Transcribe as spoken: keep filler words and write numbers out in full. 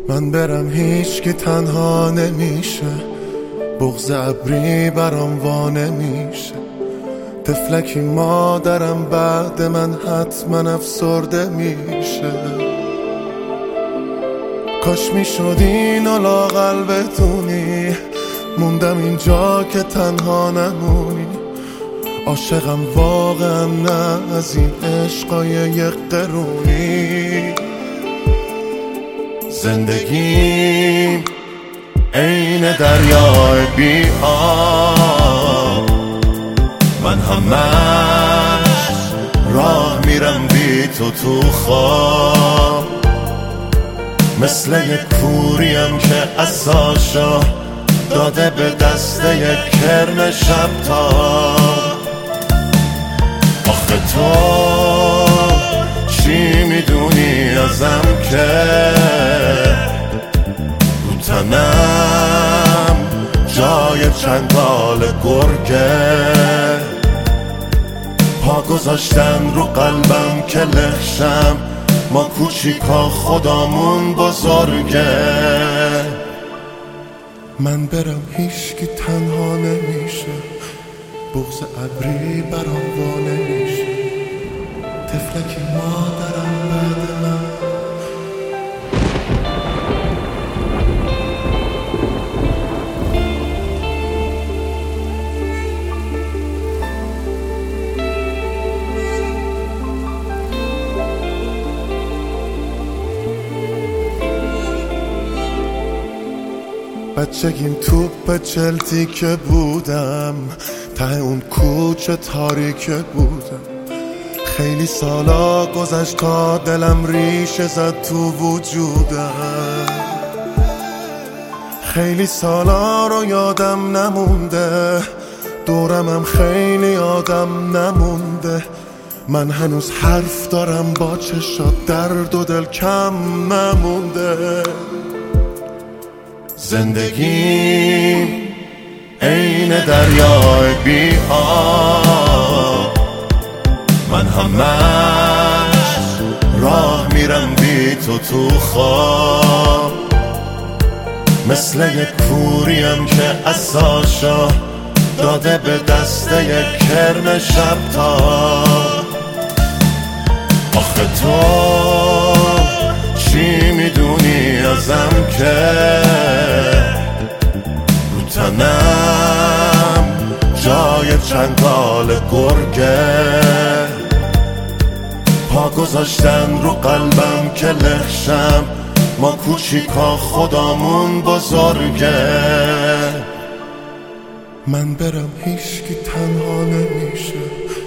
من برم هیچ که تنها نمیشه، بغض ابری برام وا نمیشه. طفلکی مادرم بعد من حتما افسرده میشه. کاش میشد اینو لااقل بدونی، موندم اینجا که تنها نمونی. عاشقم واقعا نه از این عشقای یک قرونی. زندگیم عین دریای بی آب، من همش راه میرم بی تو تو خواب. مثل یک کوریم که عصاشو داده به دست یک کرم شب تاب. آخه تو چی میدونی ازم که رو تنم جای چنگال گرگه. پا گذاشتن رو قلبم که لخشم، ما کوچیکا خدامون بزرگه. من برم هیچکی تنها نمیشه، بغض ابری برام وا نمیشه. طفلکی مادرم بعد من. بچگیم توپ چلتی که بودم، ته اون کوچه تاریک بودم. خیلی سالا گذشت تا دلم ریشه زد تو وجودم. خیلی سالا رو یادم نمونده، دورمم خیلی آدم نمونده. من هنوز حرف دارم با چشات، درد و دل کم نمونده. زندگیم عین دریای بی آب، من همش راه میرم بی تو تو خواب. مثل یک کوریم که عصاشو داده به دست یک کرم شب تاب. آخه تو چی میدونی ازم که رو تنم جای چنگال گرگه. پا گذاشتن رو قلبم که لخشم، ما کوچیکا خدامون بزرگه. من برم هیچکی تنها نمیشه،